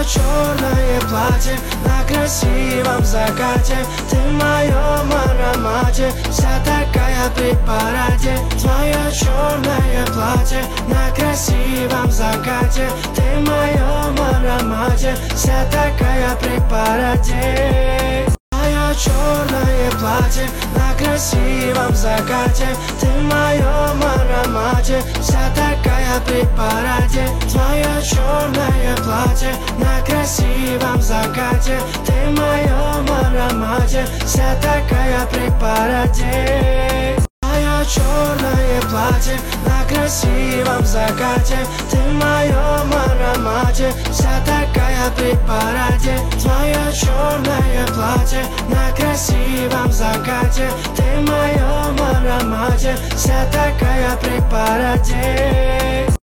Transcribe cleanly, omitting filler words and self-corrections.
черное платье на красивом закате. Ты в моем аромате, вся такая при параде. Твое черное платье на красивом закате. Ты в моем аромате, вся такая при параде. Твое черное платье на красивом закате. Ты в моем аромате, вся такая при параде. Твое черное платье на красивом закате. Ты в моем аромате, вся такая при параде. Твое черное платье на красивом закате. Ты в моем аромате, вся такая при параде. Твое черное платье на красивом закате. Ты в моем аромате, вся такая при параде.